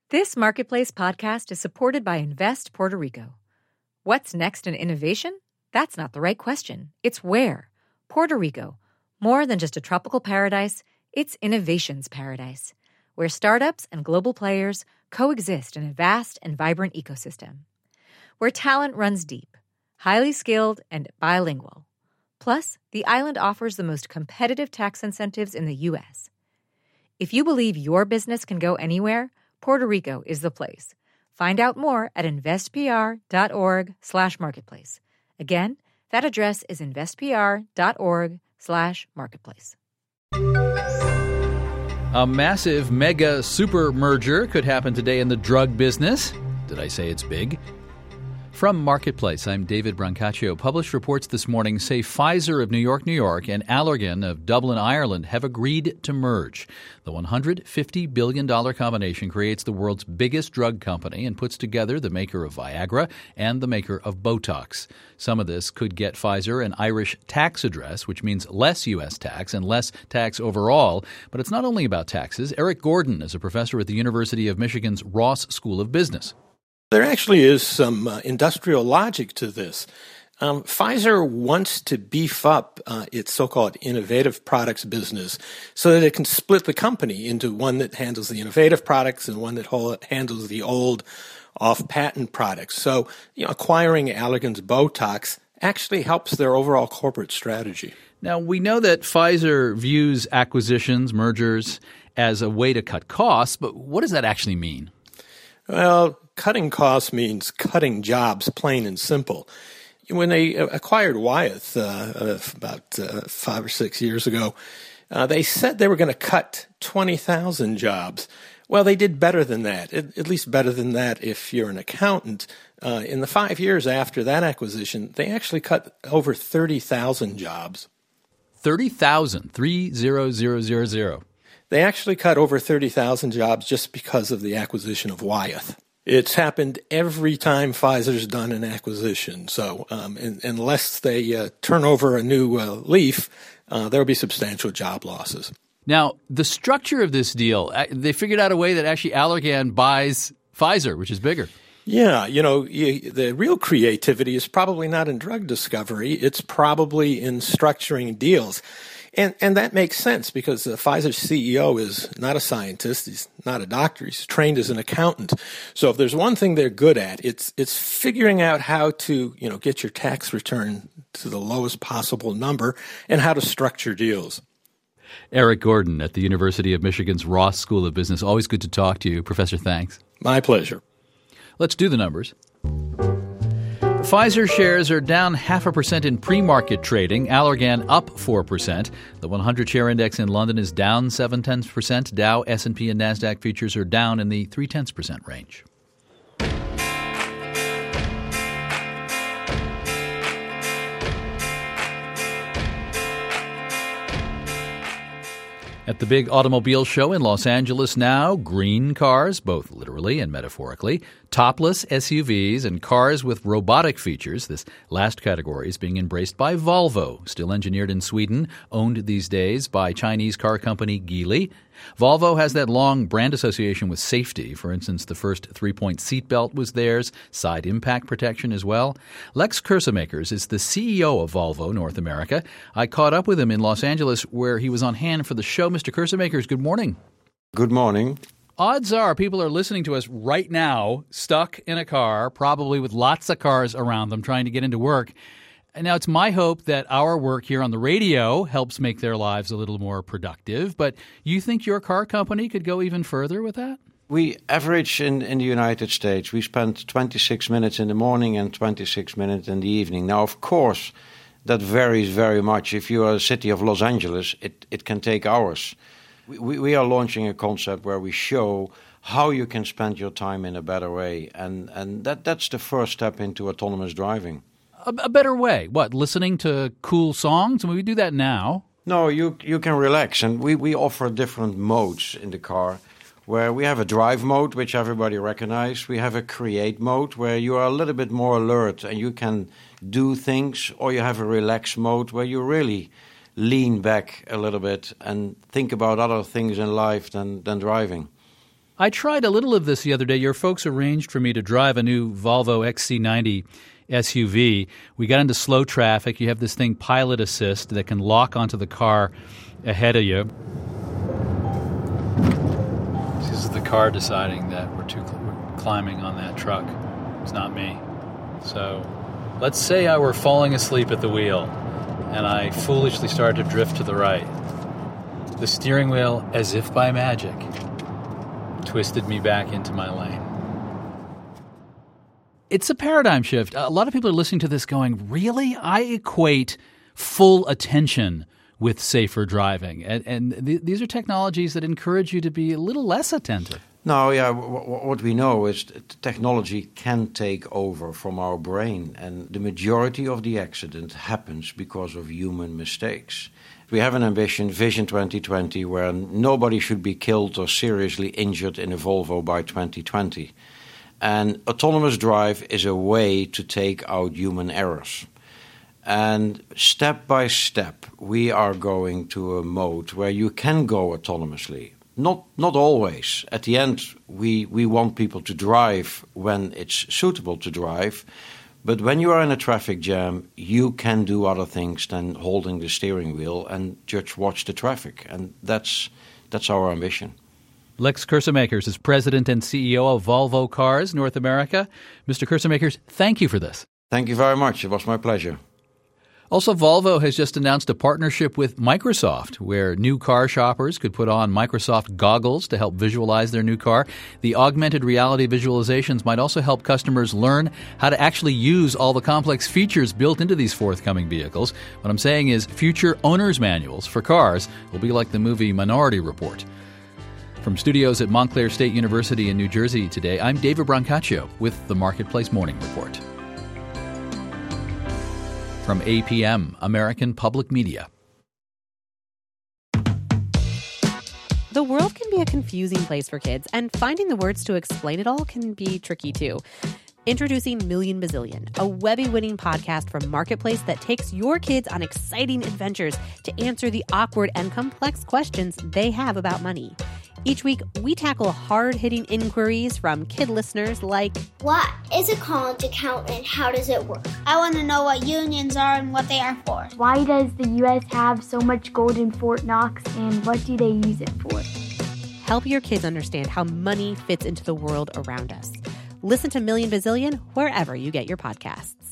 This Marketplace podcast is supported by Invest Puerto Rico. What's next in innovation? That's not the right question. It's where. Puerto Rico. More than just a tropical paradise, it's innovation's paradise, where startups and global players coexist in a vast and vibrant ecosystem. Where talent runs deep, highly skilled, and bilingual. Plus, the island offers the most competitive tax incentives in the U.S. If you believe your business can go anywhere, Puerto Rico is the place. Find out more at investpr.org/marketplace. Again, that address is investpr.org/marketplace. A massive mega super merger could happen today in the drug business. Did I say it's big? From Marketplace, I'm David Brancaccio. Published reports this morning say Pfizer of New York, and Allergan of Dublin, Ireland have agreed to merge. The $150 billion combination creates the world's biggest drug company and puts together the maker of Viagra and the maker of Botox. Some of this could get Pfizer an Irish tax address, which means less U.S. tax and less tax overall. But it's not only about taxes. Eric Gordon is a professor at the University of Michigan's Ross School of Business. There actually is some industrial logic to this. Pfizer wants to beef up its so-called innovative products business so that it can split the company into one that handles the innovative products and one that handles the old off-patent products. So, acquiring Allergan's Botox actually helps their overall corporate strategy. Now, we know that Pfizer views acquisitions, mergers, as a way to cut costs, but what does that actually mean? Well, cutting costs means cutting jobs, plain and simple. When they acquired Wyeth about 5 or 6 years ago, they said they were going to cut 20,000 jobs. Well, they did better than that, at least better than that if you're an accountant. In the 5 years after that acquisition, they actually cut over 30,000 jobs. 30,000, 30,000. They actually cut over 30,000 jobs just because of the acquisition of Wyeth. It's happened every time Pfizer's done an acquisition. So unless they turn over a new leaf, there will be substantial job losses. Now, the structure of this deal, they figured out a way that actually Allergan buys Pfizer, which is bigger. Yeah, the real creativity is probably not in drug discovery. It's probably in structuring deals. And that makes sense because Pfizer's CEO is not a scientist. He's not a doctor. He's trained as an accountant. So if there's one thing they're good at, it's figuring out how to, get your tax return to the lowest possible number and how to structure deals. Eric Gordon at the University of Michigan's Ross School of Business. Always good to talk to you. Professor, thanks. My pleasure. Let's do the numbers. Pfizer shares are down 0.5% in pre-market trading. Allergan up 4%. The 100-share index in London is down 0.7%. Dow, S&P, and NASDAQ futures are down in the 0.3% range. At the big automobile show in Los Angeles now, green cars, both literally and metaphorically, topless SUVs, and cars with robotic features. This last category is being embraced by Volvo, still engineered in Sweden, owned these days by Chinese car company Geely. Volvo has that long brand association with safety. For instance, the first 3-point seatbelt was theirs, side impact protection as well. Lex Kersemakers is the CEO of Volvo North America. I caught up with him in Los Angeles where he was on hand for the show. Mr. Kersemakers, good morning. Good morning. Odds are people are listening to us right now, stuck in a car, probably with lots of cars around them trying to get into work. And now it's my hope that our work here on the radio helps make their lives a little more productive. But you think your car company could go even further with that? We average in the United States, we spend 26 minutes in the morning and 26 minutes in the evening. Now, of course, that varies very much. If you are a city of Los Angeles, it can take hours. We are launching a concept where we show how you can spend your time in a better way. And that's the first step into autonomous driving. A better way? What, listening to cool songs? I mean, we do that now. No, you can relax. And we offer different modes in the car, where we have a drive mode, which everybody recognizes. We have a create mode, where you are a little bit more alert and you can do things. Or you have a relax mode, where you really lean back a little bit and think about other things in life than driving. I tried a little of this the other day. Your folks arranged for me to drive a new Volvo XC90 SUV. We got into slow traffic. You have this thing, Pilot Assist, that can lock onto the car ahead of you. This is the car deciding that we're climbing on that truck. It's not me. So let's say I were falling asleep at the wheel and I foolishly started to drift to the right. The steering wheel, as if by magic, twisted me back into my lane. It's a paradigm shift. A lot of people are listening to this going, really? I equate full attention with safer driving. And these are technologies that encourage you to be a little less attentive. No, yeah, what we know is that technology can take over from our brain, and the majority of the accident happens because of human mistakes. We have an ambition, Vision 2020, where nobody should be killed or seriously injured in a Volvo by 2020. And autonomous drive is a way to take out human errors. And step by step, we are going to a mode where you can go autonomously. Not always. At the end, we want people to drive when it's suitable to drive. But when you are in a traffic jam, you can do other things than holding the steering wheel and just watch the traffic. And that's our ambition. Lex Kersemakers is president and CEO of Volvo Cars North America. Mr. Kersemakers, thank you for this. Thank you very much. It was my pleasure. Also, Volvo has just announced a partnership with Microsoft, where new car shoppers could put on Microsoft goggles to help visualize their new car. The augmented reality visualizations might also help customers learn how to actually use all the complex features built into these forthcoming vehicles. What I'm saying is future owner's manuals for cars will be like the movie Minority Report. From studios at Montclair State University in New Jersey today, I'm David Brancaccio with the Marketplace Morning Report. From APM, American Public Media. The world can be a confusing place for kids, and finding the words to explain it all can be tricky too. Introducing Million Bazillion, a Webby-winning podcast from Marketplace that takes your kids on exciting adventures to answer the awkward and complex questions they have about money. Each week, we tackle hard-hitting inquiries from kid listeners like, what is a college account and how does it work? I want to know what unions are and what they are for. Why does the U.S. have so much gold in Fort Knox, and what do they use it for? Help your kids understand how money fits into the world around us. Listen to Million Bazillion wherever you get your podcasts.